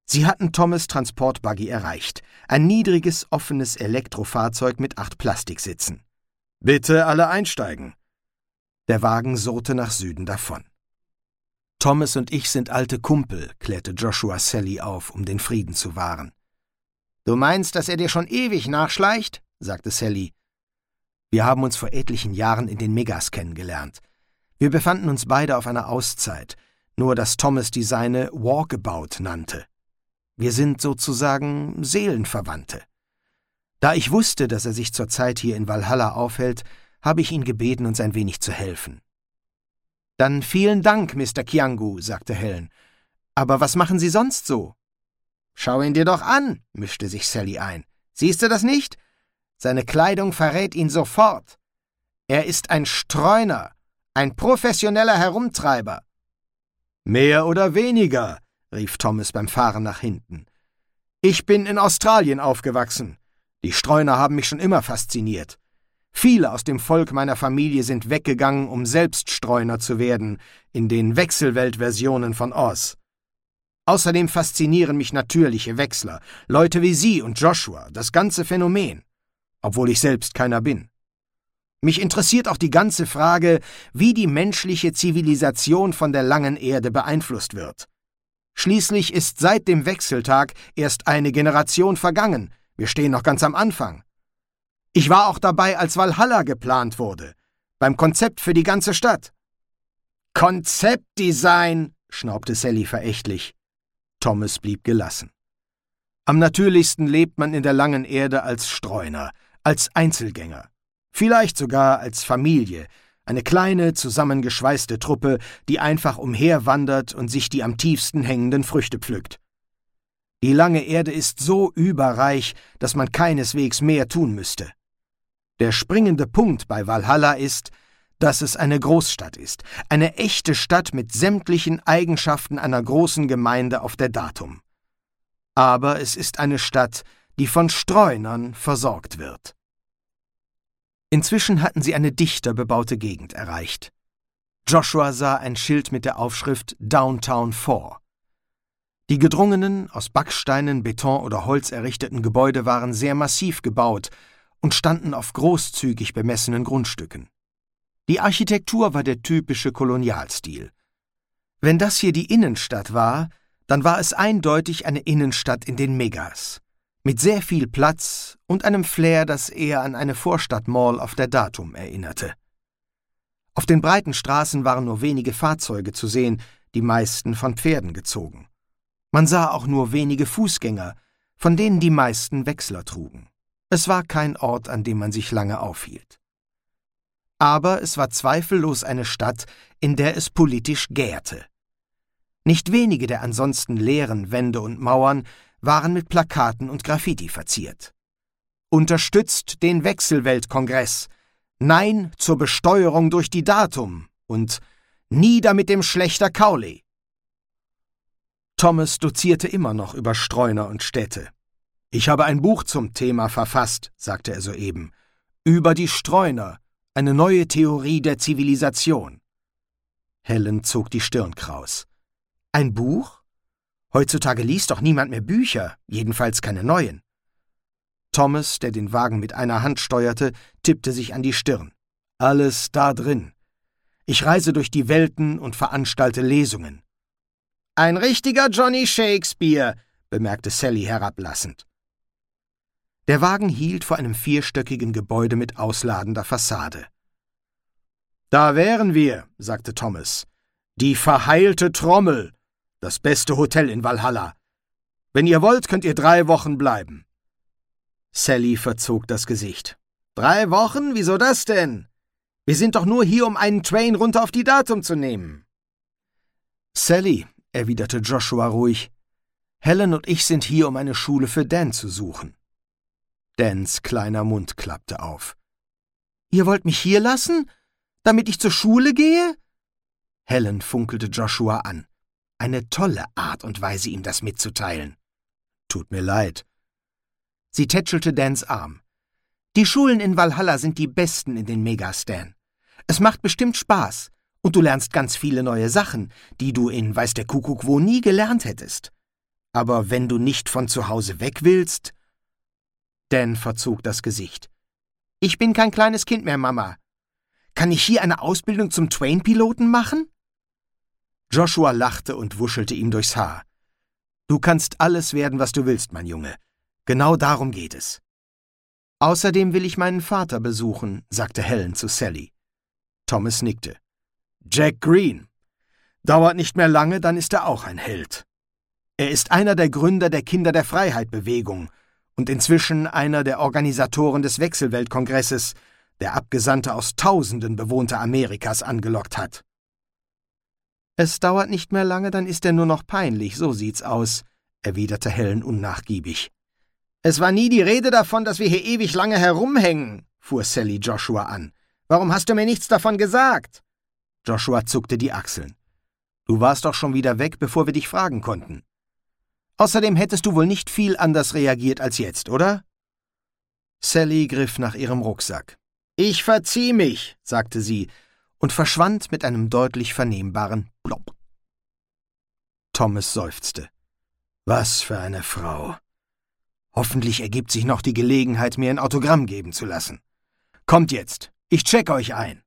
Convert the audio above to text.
Sie hatten Thomas' Transportbuggy erreicht, ein niedriges, offenes Elektrofahrzeug mit 8 Plastiksitzen. »Bitte alle einsteigen!« Der Wagen surrte nach Süden davon. »Thomas und ich sind alte Kumpel«, klärte Joshua Sally auf, um den Frieden zu wahren. »Du meinst, dass er dir schon ewig nachschleicht?« sagte Sally. »Wir haben uns vor etlichen Jahren in den Megas kennengelernt. Wir befanden uns beide auf einer Auszeit, nur dass Thomas die seine Walkabout nannte. Wir sind sozusagen Seelenverwandte. Da ich wusste, dass er sich zurzeit hier in Valhalla aufhält, habe ich ihn gebeten, uns ein wenig zu helfen.« »Dann vielen Dank, Mr. Kiangu«, sagte Helen. »Aber was machen Sie sonst so?« »Schau ihn dir doch an«, mischte sich Sally ein. »Siehst du das nicht? Seine Kleidung verrät ihn sofort. Er ist ein Streuner, ein professioneller Herumtreiber.« »Mehr oder weniger«, rief Thomas beim Fahren nach hinten. »Ich bin in Australien aufgewachsen. Die Streuner haben mich schon immer fasziniert. Viele aus dem Volk meiner Familie sind weggegangen, um selbst Streuner zu werden, in den Wechselweltversionen von Oz. Außerdem faszinieren mich natürliche Wechsler, Leute wie Sie und Joshua, das ganze Phänomen, obwohl ich selbst keiner bin. Mich interessiert auch die ganze Frage, wie die menschliche Zivilisation von der langen Erde beeinflusst wird. Schließlich ist seit dem Wechseltag erst eine Generation vergangen. Wir stehen noch ganz am Anfang. Ich war auch dabei, als Valhalla geplant wurde, beim Konzept für die ganze Stadt.« »Konzeptdesign«, schnaubte Sally verächtlich. Thomas blieb gelassen. Am natürlichsten lebt man in der langen Erde als Streuner, als Einzelgänger, vielleicht sogar als Familie, eine kleine, zusammengeschweißte Truppe, die einfach umherwandert und sich die am tiefsten hängenden Früchte pflückt. Die lange Erde ist so überreich, dass man keineswegs mehr tun müsste. Der springende Punkt bei Valhalla ist, dass es eine Großstadt ist, eine echte Stadt mit sämtlichen Eigenschaften einer großen Gemeinde auf der Datum. Aber es ist eine Stadt, die von Streunern versorgt wird. Inzwischen hatten sie eine dichter bebaute Gegend erreicht. Joshua sah ein Schild mit der Aufschrift Downtown 4. Die gedrungenen, aus Backsteinen, Beton oder Holz errichteten Gebäude waren sehr massiv gebaut und standen auf großzügig bemessenen Grundstücken. Die Architektur war der typische Kolonialstil. Wenn das hier die Innenstadt war, dann war es eindeutig eine Innenstadt in den Megas, mit sehr viel Platz und einem Flair, das eher an eine Vorstadtmall auf der Datum erinnerte. Auf den breiten Straßen waren nur wenige Fahrzeuge zu sehen, die meisten von Pferden gezogen. Man sah auch nur wenige Fußgänger, von denen die meisten Wechsler trugen. Es war kein Ort, an dem man sich lange aufhielt. Aber es war zweifellos eine Stadt, in der es politisch gärte. Nicht wenige der ansonsten leeren Wände und Mauern waren mit Plakaten und Graffiti verziert. »Unterstützt den Wechselweltkongress«, »Nein zur Besteuerung durch die Datum« und »Nieder mit dem Schlächter Cowley«. Thomas dozierte immer noch über Streuner und Städte. »Ich habe ein Buch zum Thema verfasst«, sagte er soeben, »über die Streuner, eine neue Theorie der Zivilisation.« Helen zog die Stirn kraus. »Ein Buch? Heutzutage liest doch niemand mehr Bücher, jedenfalls keine neuen.« Thomas, der den Wagen mit einer Hand steuerte, tippte sich an die Stirn. »Alles da drin. Ich reise durch die Welten und veranstalte Lesungen.« »Ein richtiger Johnny Shakespeare«, bemerkte Sally herablassend. Der Wagen hielt vor einem 4stöckigen Gebäude mit ausladender Fassade. »Da wären wir«, sagte Thomas. »Die verheilte Trommel, das beste Hotel in Valhalla. Wenn ihr wollt, könnt ihr 3 Wochen bleiben.« Sally verzog das Gesicht. »3 Wochen? Wieso das denn? Wir sind doch nur hier, um einen Train runter auf die Datum zu nehmen.« »Sally«, erwiderte Joshua ruhig, »Helen und ich sind hier, um eine Schule für Dan zu suchen.« Dans kleiner Mund klappte auf. »Ihr wollt mich hier lassen, damit ich zur Schule gehe?« Helen funkelte Joshua an. Eine tolle Art und Weise, ihm das mitzuteilen. »Tut mir leid.« Sie tätschelte Dans Arm. »Die Schulen in Valhalla sind die besten in den Megas, Dan. Es macht bestimmt Spaß. Und du lernst ganz viele neue Sachen, die du in weiß der Kuckuck wo nie gelernt hättest. Aber wenn du nicht von zu Hause weg willst? Dan verzog das Gesicht. Ich bin kein kleines Kind mehr, Mama. Kann ich hier eine Ausbildung zum Twain-Piloten machen? Joshua lachte und wuschelte ihm durchs Haar. Du kannst alles werden, was du willst, mein Junge. Genau darum geht es. Außerdem will ich meinen Vater besuchen, sagte Helen zu Sally. Thomas nickte. Jack Green. Dauert nicht mehr lange, dann ist er auch ein Held. Er ist einer der Gründer der Kinder der Freiheit-Bewegung und inzwischen einer der Organisatoren des Wechselweltkongresses, der Abgesandte aus Tausenden bewohnter Amerikas angelockt hat. Es dauert nicht mehr lange, dann ist er nur noch peinlich, so sieht's aus, erwiderte Helen unnachgiebig. Es war nie die Rede davon, dass wir hier ewig lange herumhängen, fuhr Sally Joshua an. Warum hast du mir nichts davon gesagt? Joshua zuckte die Achseln. Du warst doch schon wieder weg, bevor wir dich fragen konnten. Außerdem hättest du wohl nicht viel anders reagiert als jetzt, oder? Sally griff nach ihrem Rucksack. Ich verzieh mich, sagte sie und verschwand mit einem deutlich vernehmbaren Plopp. Thomas seufzte. Was für eine Frau. Hoffentlich ergibt sich noch die Gelegenheit, mir ein Autogramm geben zu lassen. Kommt jetzt, ich check euch ein.